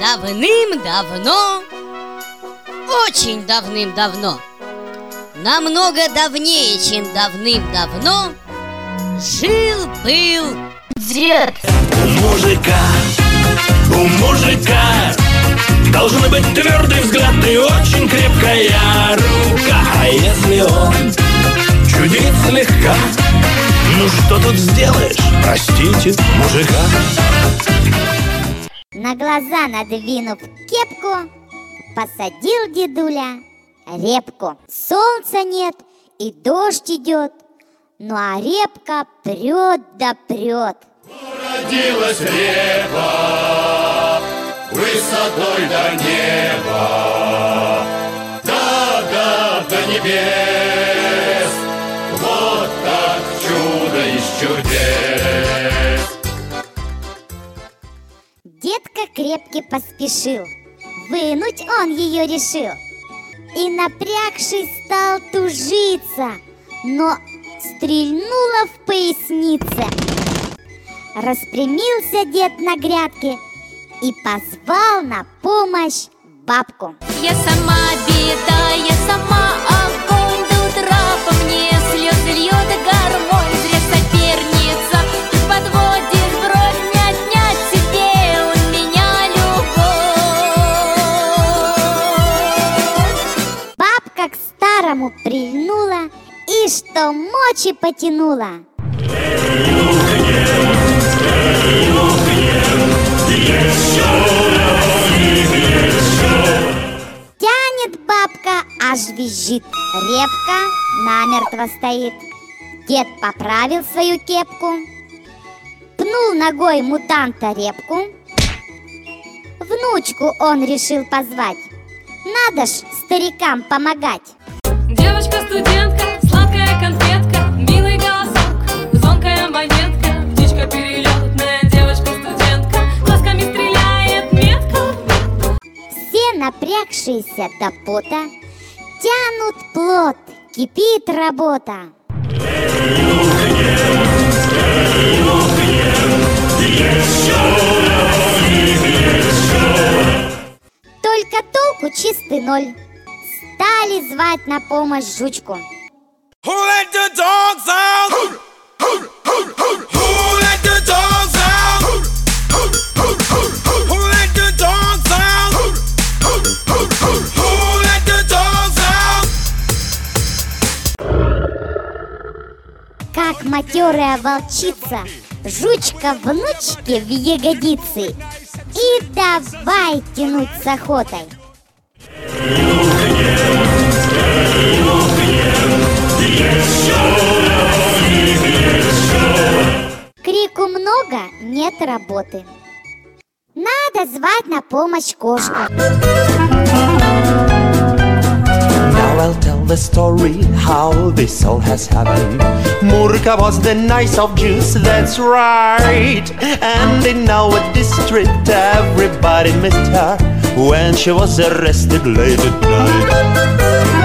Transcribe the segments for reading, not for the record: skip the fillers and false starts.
Давным-давно, очень давным-давно, намного давнее, чем давным-давно, жил-был дед. У мужика должен быть твердый взгляд и очень крепкая рука. А если он чудит слегка, ну что тут сделаешь, простите, мужика. На глаза надвинув кепку, посадил дедуля репку. Солнца нет и дождь идет, ну а репка прет да прет. Родилась репа высотой до неба, до небес. Вот так чудо из чудес. Дедка крепки поспешил, вынуть он ее решил. И напрягшись стал тужиться, но стрельнуло в пояснице. Распрямился дед на грядке и позвал на помощь бабку. Я сама беда, я сама огонь, до утра по мне слезы льет гармонь. Зря соперница, ты подводишь бровь, не отнять себе у меня любовь. Бабка к старому прильнула и что мочи потянула. Тянет бабка, аж визжит. Репка намертво стоит. Дед поправил свою кепку, пнул ногой мутанта репку. Внучку он решил позвать. Надо ж старикам помогать. Девочка-студентка, сладкая конфетка, милый голосок, звонкая монетка, птичка перелетная, девочка-студентка, глазками стреляет метко. Все напрягшиеся до пота тянут плот, кипит работа. Только толку чистый ноль. Стали звать на помощь жучку. Who let the dogs out? Who let the dogs out? Who let the dogs out? Who let the dogs out? Как матерая волчица, жучка внучке в ягодицы. И давай тянуть с охотой. Крику много, нет работы. Надо звать на помощь кошку. Now I'll tell the story how this all has happened. Murka was the nice of juice, that's right. And in our district everybody missed her when she was arrested late at night.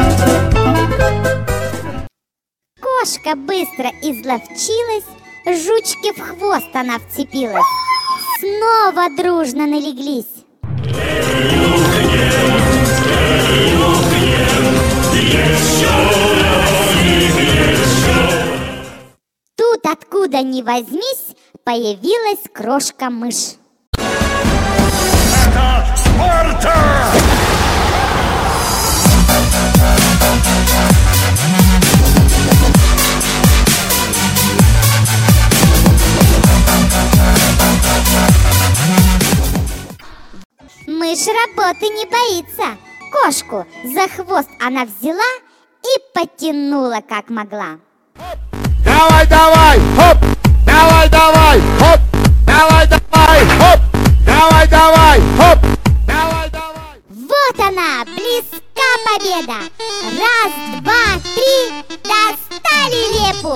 Кошка быстро изловчилась, жучке в хвост она вцепилась. Снова дружно налеглись. Тут откуда ни возьмись появилась крошка-мышь. Это Спарта! Мышь работы не боится. Кошку за хвост она взяла и потянула как могла. Давай, давай, хоп! Давай, давай, хоп! Давай, давай, хоп! Давай, давай, хоп! Давай, давай! Вот она, близка победа. Раз, два, три, достали репу.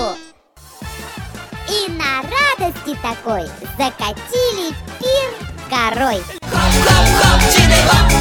И на радости такой закатили пир горой. Хоп-хоп-хоп, чидай-хоп,